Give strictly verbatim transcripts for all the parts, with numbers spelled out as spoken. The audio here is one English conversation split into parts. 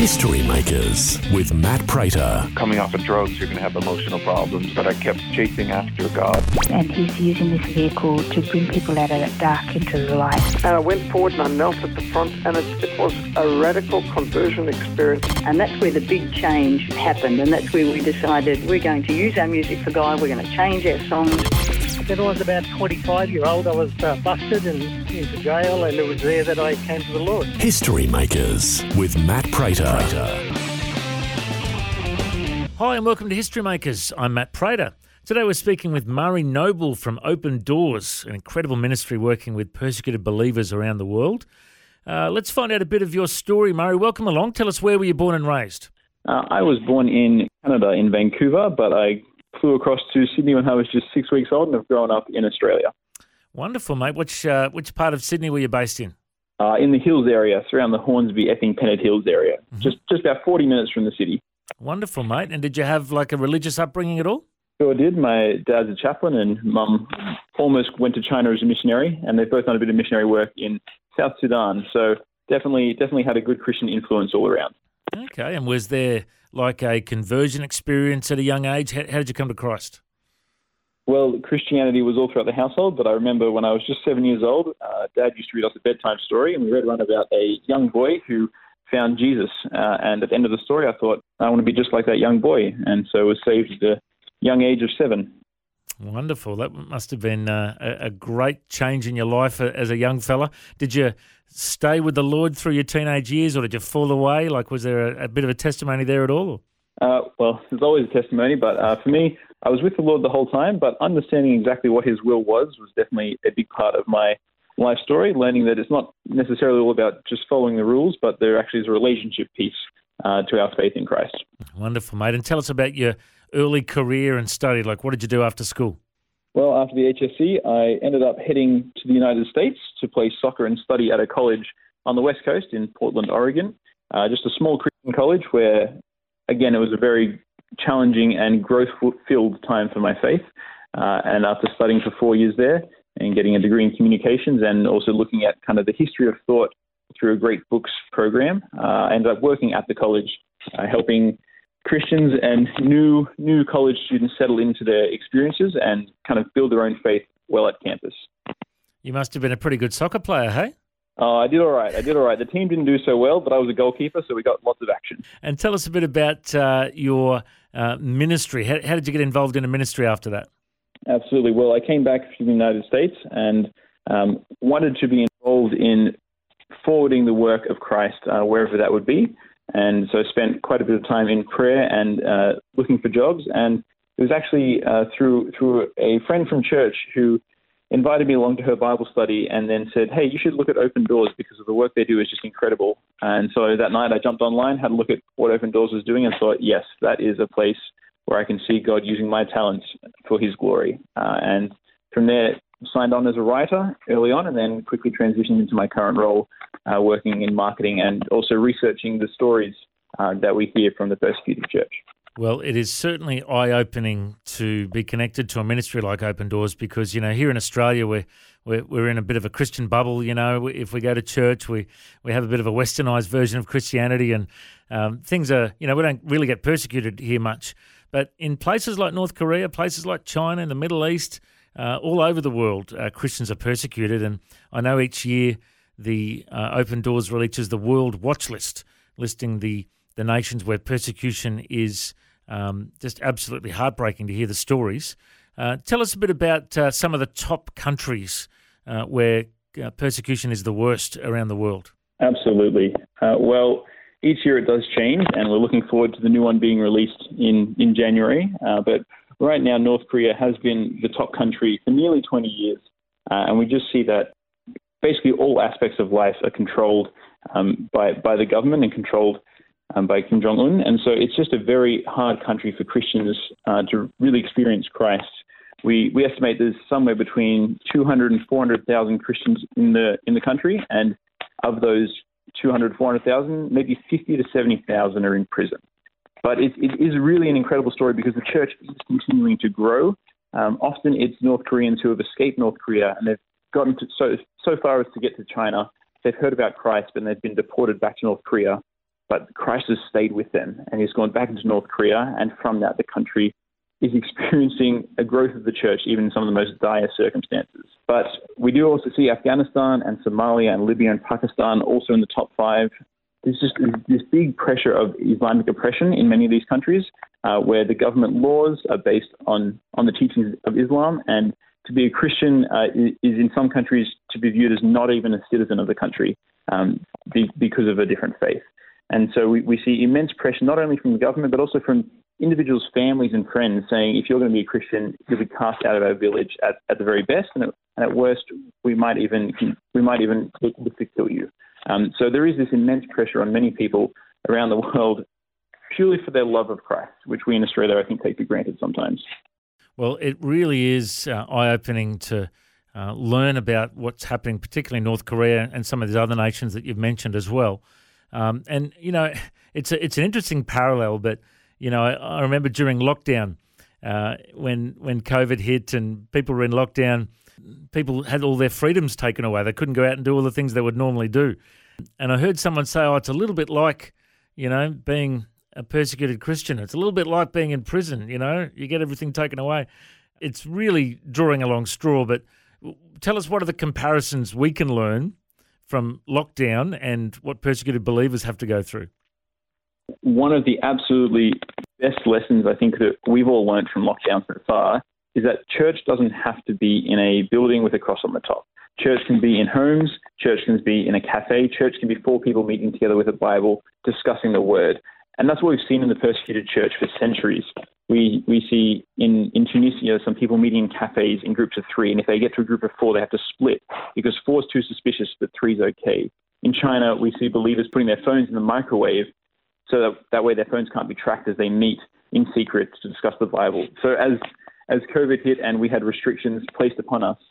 History Makers with Matt Prater. Coming off of drugs, you're going to have emotional problems, but I kept chasing after God. And he's using this vehicle to bring people out of that dark into the light. And I went forward and I knelt at the front, and it, it was a radical conversion experience. And that's where the big change happened, and that's where we decided we're going to use our music for God, we're going to change our songs. When I was about twenty-five year old, I was uh, busted and into jail, and it was there that I came to the Lord. History Makers with Matt Prater. Hi and welcome to History Makers. I'm Matt Prater. Today we're speaking with Murray Noble from Open Doors, an incredible ministry working with persecuted believers around the world. Uh, let's find out a bit of your story, Murray. Welcome along. Tell us, where were you born and raised? Uh, I was born in Canada, in Vancouver, but I flew across to Sydney when I was just six weeks old and have grown up in Australia. Wonderful, mate. Which uh, which part of Sydney were you based in? Uh, in the Hills area, so around the Hornsby, Epping, Pennant Hills area, mm-hmm. just just about forty minutes from the city. Wonderful, mate. And did you have like a religious upbringing at all? Sure did. My dad's a chaplain and mum almost went to China as a missionary, and they've both done a bit of missionary work in South Sudan. So definitely, definitely had a good Christian influence all around. Okay, and was there like a conversion experience at a young age? How, how did you come to Christ? Well, Christianity was all throughout the household, but I remember when I was just seven years old, uh, Dad used to read us a bedtime story, and we read one about a young boy who found Jesus. Uh, and at the end of the story, I thought, I want to be just like that young boy. And so I was saved at the young age of seven. Wonderful. That must have been uh, a, a great change in your life as a young fella. Did you stay with the Lord through your teenage years, or did you fall away? Like, was there a, a bit of a testimony there at all? Uh, well, there's always a testimony, but uh, for me, I was with the Lord the whole time, but understanding exactly what his will was was definitely a big part of my life story, learning that it's not necessarily all about just following the rules, but there actually is a relationship piece uh, to our faith in Christ. Wonderful, mate. And tell us about your early career and study. Like, what did you do after school? Well, after the H S C, I ended up heading to the United States to play soccer and study at a college on the West Coast in Portland, Oregon, uh, just a small Christian college where, again, it was a very challenging and growth-filled time for my faith. Uh, and after studying for four years there and getting a degree in communications and also looking at kind of the history of thought through a Great Books program, uh, I ended up working at the college, uh, helping Christians and new new college students settle into their experiences and kind of build their own faith well at campus. You must have been a pretty good soccer player, hey? Oh, I did all right. I did all right. The team didn't do so well, but I was a goalkeeper, so we got lots of action. And tell us a bit about uh, your uh, ministry. How, how did you get involved in a ministry after that? Absolutely. Well, I came back to the United States and um, wanted to be involved in forwarding the work of Christ uh, wherever that would be. And so I spent quite a bit of time in prayer and uh, looking for jobs. And it was actually uh, through through a friend from church who invited me along to her Bible study and then said, hey, you should look at Open Doors because of the work they do is just incredible. And so that night I jumped online, had a look at what Open Doors was doing and thought, yes, that is a place where I can see God using my talents for his glory. Uh, and from there, signed on as a writer early on and then quickly transitioned into my current role, uh, working in marketing and also researching the stories uh, that we hear from the persecuted church. Well, it is certainly eye-opening to be connected to a ministry like Open Doors because, you know, here in Australia we're, we're, we're in a bit of a Christian bubble, you know. If we go to church, we, we have a bit of a westernised version of Christianity and um, things are, you know, we don't really get persecuted here much. But in places like North Korea, places like China, in the Middle East, Uh, all over the world, uh, Christians are persecuted, and I know each year the uh, Open Doors releases the World Watch List, listing the, the nations where persecution is um, just absolutely heartbreaking to hear the stories. Uh, tell us a bit about uh, some of the top countries uh, where uh, persecution is the worst around the world. Absolutely. Uh, well, each year it does change, and we're looking forward to the new one being released in, in January, uh, but right now, North Korea has been the top country for nearly twenty years, uh, and we just see that basically all aspects of life are controlled um, by, by the government and controlled um, by Kim Jong-un, and so it's just a very hard country for Christians uh, to really experience Christ. We we estimate there's somewhere between two hundred and four hundred thousand Christians in the in the country, and of those two hundred, four hundred thousand, maybe fifty to seventy thousand are in prison. But it, it is really an incredible story because the church is continuing to grow. Um, often it's North Koreans who have escaped North Korea and they've gotten to, so so far as to get to China. They've heard about Christ and they've been deported back to North Korea. but Christ has stayed with them, and he's gone back into North Korea, and from that, the country is experiencing a growth of the church, even in some of the most dire circumstances. But we do also see Afghanistan and Somalia and Libya and Pakistan also in the top five. There's just this big pressure of Islamic oppression in many of these countries, uh, where the government laws are based on, on the teachings of Islam, and to be a Christian uh, is, is in some countries to be viewed as not even a citizen of the country um, be, because of a different faith. And so we, we see immense pressure, not only from the government, but also from individuals, families and friends saying, if you're going to be a Christian, you'll be cast out of our village at, at the very best, and at, and at worst, we might even we might even look, look to kill you. Um, so there is this immense pressure on many people around the world purely for their love of Christ, which we in Australia, I think, take for granted sometimes. Well, it really is uh, eye-opening to uh, learn about what's happening, particularly in North Korea and some of these other nations that you've mentioned as well. Um, and, you know, it's a, it's an interesting parallel, but, you know, I, I remember during lockdown, uh, when when COVID hit and people were in lockdown, people had all their freedoms taken away. They couldn't go out and do all the things they would normally do. And I heard someone say, oh, it's a little bit like, you know, being a persecuted Christian. It's a little bit like being in prison, you know, you get everything taken away. It's really drawing a long straw, but tell us, what are the comparisons we can learn from lockdown and what persecuted believers have to go through? One of the absolutely best lessons I think that we've all learned from lockdown so far is that church doesn't have to be in a building with a cross on the top. Church can be in homes, church can be in a cafe, church can be four people meeting together with a Bible, discussing the word. And that's what we've seen in the persecuted church for centuries. We we see in, in Tunisia some people meeting in cafes in groups of three, and if they get to a group of four, they have to split because four is too suspicious, but three is okay. In China, we see believers putting their phones in the microwave so that, that way their phones can't be tracked as they meet in secret to discuss the Bible. So as as COVID hit and we had restrictions placed upon us,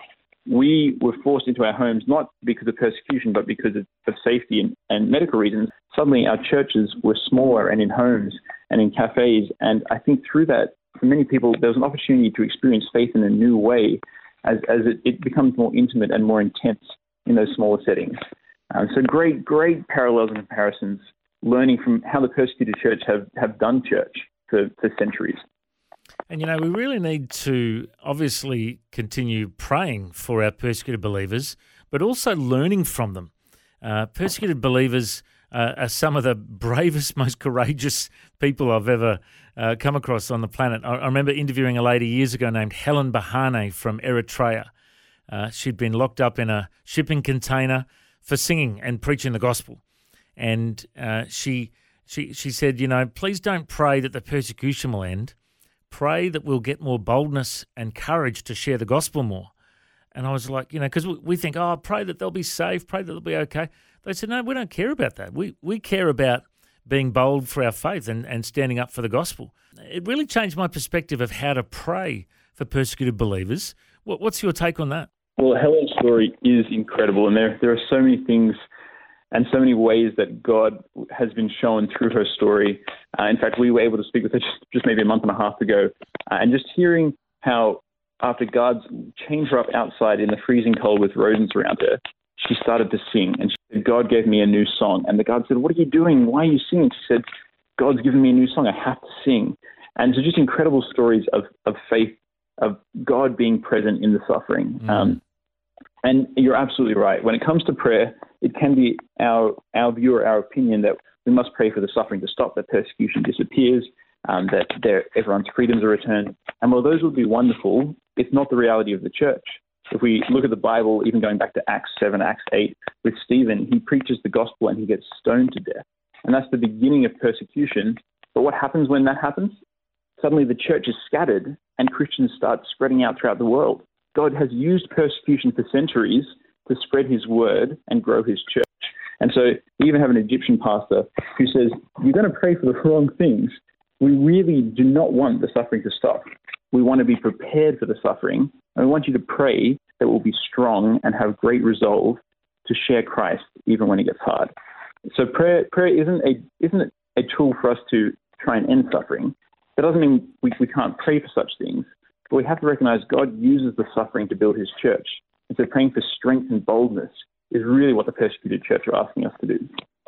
we were forced into our homes, not because of persecution, but because of, of safety and, and medical reasons. Suddenly our churches were smaller and in homes and in cafes. And I think through that, for many people, there was an opportunity to experience faith in a new way as, as it, it becomes more intimate and more intense in those smaller settings. Um, so great, great parallels and comparisons, learning from how the persecuted church have, have done church for, for centuries. And, you know, we really need to obviously continue praying for our persecuted believers, but also learning from them. Uh, persecuted believers uh, are some of the bravest, most courageous people I've ever uh, come across on the planet. I, I remember interviewing a lady years ago named Helen Bahane from Eritrea. Uh, she'd been locked up in a shipping container for singing and preaching the gospel. And uh, she, she, she said, you know, please don't pray that the persecution will end. Pray that we'll get more boldness and courage to share the gospel more. And I was like, you know, because we, we think, oh, pray that they'll be safe, pray that they'll be okay. They said, no, we don't care about that. We we care about being bold for our faith and, and standing up for the gospel. It really changed my perspective of how to pray for persecuted believers. What, what's your take on that? Well, Helen's story is incredible, and there there are so many things and so many ways that God has been shown through her story. Uh, in fact, we were able to speak with her just, just maybe a month and a half ago, uh, and just hearing how after God chained her up outside in the freezing cold with rodents around her, she started to sing, and she said, God gave me a new song. And the God said, what are you doing? Why are you singing? She said, God's given me a new song. I have to sing. And so just incredible stories of, of faith, of God being present in the suffering. Mm. Um, and you're absolutely right. When it comes to prayer, it can be our our view or our opinion that we must pray for the suffering to stop, that persecution disappears, um, that there, everyone's freedoms are returned. And while those would be wonderful, it's not the reality of the church. If we look at the Bible, even going back to Acts seven, Acts eight, with Stephen, he preaches the gospel and he gets stoned to death. And that's the beginning of persecution. But what happens when that happens? Suddenly the church is scattered and Christians start spreading out throughout the world. God has used persecution for centuries to spread his word and grow his church. And so we even have an Egyptian pastor who says, you're going to pray for the wrong things. We really do not want the suffering to stop. We want to be prepared for the suffering. And we want you to pray that we'll be strong and have great resolve to share Christ even when it gets hard. So prayer prayer isn't a isn't a tool for us to try and end suffering. That doesn't mean we, we can't pray for such things. But we have to recognize God uses the suffering to build his church. And so praying for strength and boldness is really what the persecuted church are asking us to do.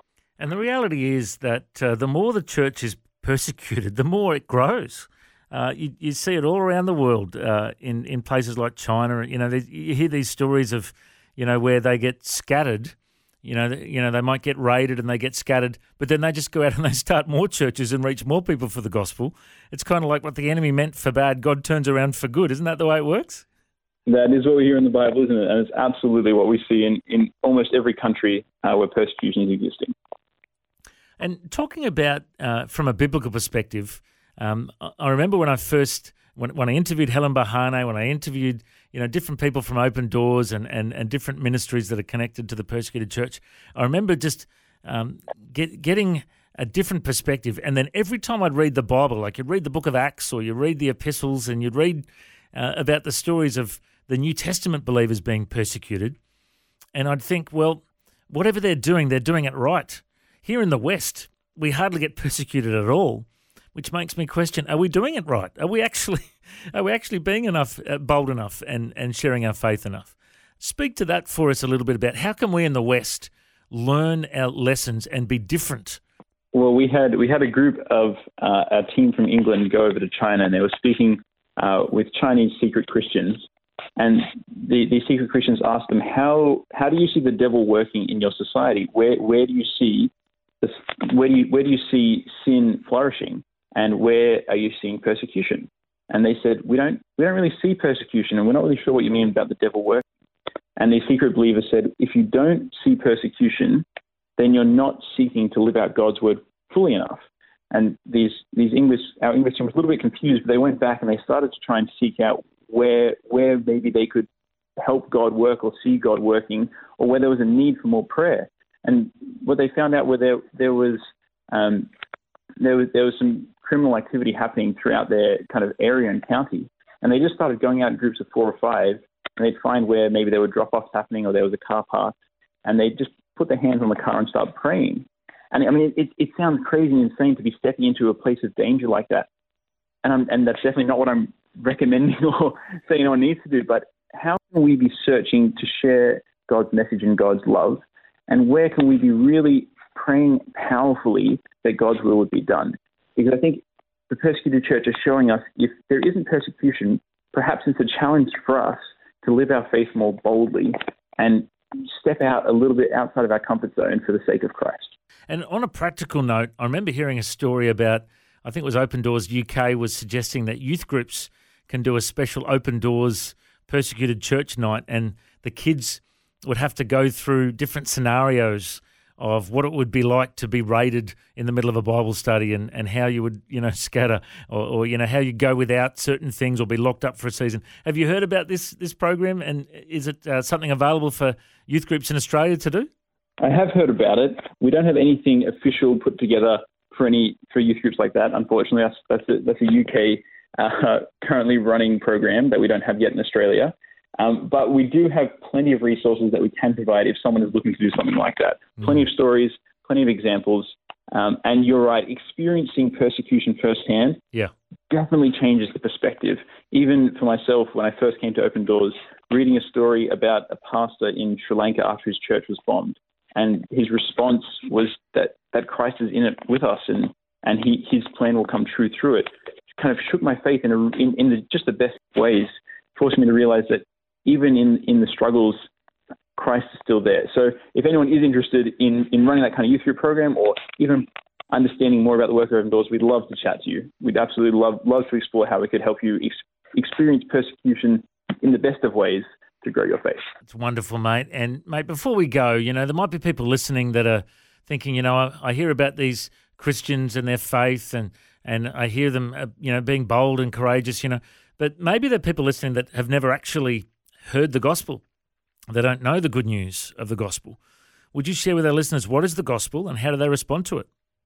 And the reality is that uh, the more the church is persecuted, the more it grows. Uh, you, you see it all around the world uh, in, in places like China. You know, they, you hear these stories of, you know, where they get scattered. You know, you know, they might get raided and they get scattered, but then they just go out and they start more churches and reach more people for the gospel. It's kind of like what the enemy meant for bad, God turns around for good. Isn't that the way it works? That is what we hear in the Bible, isn't it? And it's absolutely what we see in, in almost every country uh, where persecution is existing. And talking about, uh, from a biblical perspective, um, I remember when I first, when, when I interviewed Helen Bahane, when I interviewed, you know, different people from Open Doors and, and, and different ministries that are connected to the persecuted church, I remember just um, get, getting a different perspective. And then every time I'd read the Bible, like you'd read the book of Acts or you read the epistles and you'd read uh, about the stories of the New Testament believers being persecuted, and I'd think, well, whatever they're doing, they're doing it right. Here in the West, we hardly get persecuted at all, which makes me question, are we doing it right? Are we actually are we actually being enough uh, bold enough and, and sharing our faith enough? Speak to that for us a little bit about how can we in the West learn our lessons and be different? Well, we had we had a group of uh, a team from England go over to China, and they were speaking uh, with Chinese secret Christians. And the, the secret Christians asked them, how how do you see the devil working in your society? Where where do you see this, where do you where do you see sin flourishing, and where are you seeing persecution? And they said, we don't we don't really see persecution, and we're not really sure what you mean about the devil working. And the secret believer said, if you don't see persecution, then you're not seeking to live out God's word fully enough. And these these English our English team was a little bit confused, but they went back and they started to try and seek out where where maybe they could help God work or see God working, or where there was a need for more prayer. And what they found out were there there was um, there was there was some criminal activity happening throughout their kind of area and county, and they just started going out in groups of four or five, and they'd find where maybe there were drop-offs happening or there was a car park, and they'd just put their hands on the car and start praying. And I mean, it, it sounds crazy and insane to be stepping into a place of danger like that, and I'm, and that's definitely not what I'm recommending or saying anyone needs to do. But how can we be searching to share God's message and God's love, and where can we be really praying powerfully that God's will would be done? Because I think the persecuted church is showing us if there isn't persecution, perhaps it's a challenge for us to live our faith more boldly and step out a little bit outside of our comfort zone for the sake of Christ. And on a practical note, I remember hearing a story about, I think it was Open Doors U K was suggesting that youth groups can do a special Open Doors persecuted church night, and the kids would have to go through different scenarios of what it would be like to be raided in the middle of a Bible study, and, and how you would, you know, scatter, or, or, you know, how you go without certain things or be locked up for a season. Have you heard about this this program, and is it uh, something available for youth groups in Australia to do? I have heard about it. We don't have anything official put together for any for youth groups like that. Unfortunately, that's that's a, that's a U K uh, currently running program that we don't have yet in Australia. Um, but we do have plenty of resources that we can provide if someone is looking to do something like that. Mm. Plenty of stories, plenty of examples. Um, and you're right, experiencing persecution firsthand yeah. definitely changes the perspective. Even for myself, when I first came to Open Doors, reading a story about a pastor in Sri Lanka after his church was bombed. And his response was that, that Christ is in it with us, and, and he, his plan will come true through it. It kind of shook my faith in, a, in, in the, just the best ways, forced me to realize that even in, in the struggles, Christ is still there. So if anyone is interested in, in running that kind of youth group program, or even understanding more about the work of Open Doors, we'd love to chat to you. We'd absolutely love love to explore how we could help you ex- experience persecution in the best of ways to grow your faith. It's wonderful, mate. And, mate, before we go, you know, there might be people listening that are thinking, you know, I, I hear about these Christians and their faith, and, and I hear them, uh, you know, being bold and courageous, you know, but maybe there are people listening that have never actually heard the gospel. They don't know the good news of the gospel. Would you share with our listeners what is the gospel and how do they respond to it?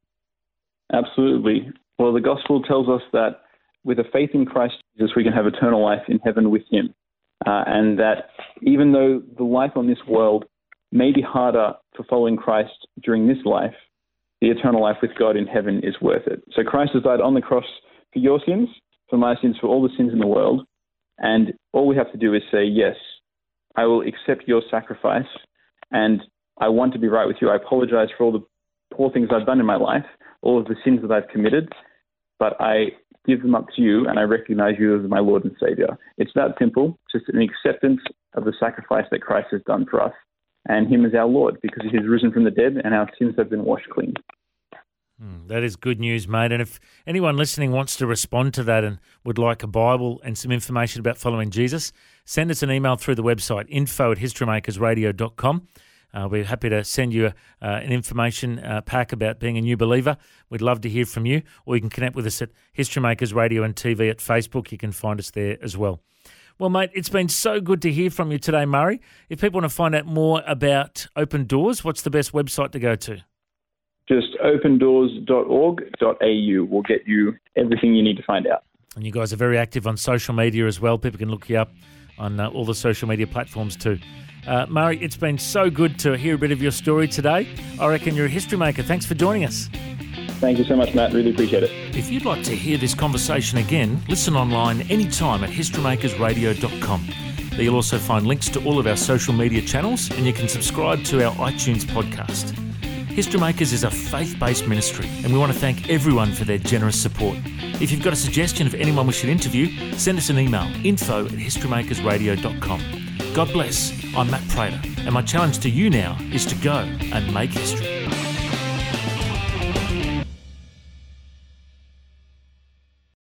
Absolutely. Well, the gospel tells us that with a faith in Christ Jesus, we can have eternal life in heaven with him. Uh, and that even though the life on this world may be harder for following Christ during this life, the eternal life with God in heaven is worth it. So Christ has died on the cross for your sins, for my sins, for all the sins in the world. And all we have to do is say, yes, I will accept your sacrifice, and I want to be right with you. I apologize for all the poor things I've done in my life, all of the sins that I've committed, but I give them up to you and I recognize you as my Lord and Savior. It's that simple, just an acceptance of the sacrifice that Christ has done for us and him as our Lord, because he has risen from the dead and our sins have been washed clean. Mm, that is good news, mate. And if anyone listening wants to respond to that and would like a Bible and some information about following Jesus, send us an email through the website, info at historymakersradio dot com. Uh, we're happy to send you a, uh, an information uh, pack about being a new believer. We'd love to hear from you, or you can connect with us at History Makers Radio and T V at Facebook. You can find us there as well. Well, mate, it's been so good to hear from you today, Murray. If people want to find out more about Open Doors, what's the best website to go to? Just open doors dot org dot a u will get you everything you need to find out. And you guys are very active on social media as well. People can look you up on uh, all the social media platforms too. Uh, Murray, it's been so good to hear a bit of your story today. I reckon you're a history maker. Thanks for joining us. Thank you so much, Matt. Really appreciate it. If you'd like to hear this conversation again, listen online anytime at history makers radio dot com. There you'll also find links to all of our social media channels, and you can subscribe to our iTunes podcast. History Makers is a faith-based ministry, and we want to thank everyone for their generous support. If you've got a suggestion of anyone we should interview, send us an email, info at history makers radio dot com. God bless. I'm Matt Prater, and my challenge to you now is to go and make history.